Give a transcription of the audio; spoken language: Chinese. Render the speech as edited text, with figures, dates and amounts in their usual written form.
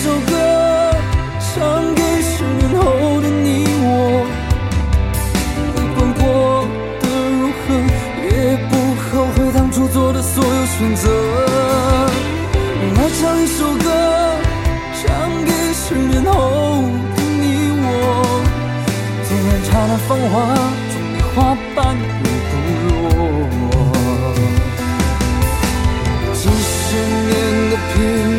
首歌，唱给10年后的你我。不管过得如何，也不后悔当初做的所有选择。来唱一首歌，唱给10年后的你我。纵然刹那芳华，终比花瓣更不弱。几10年的拼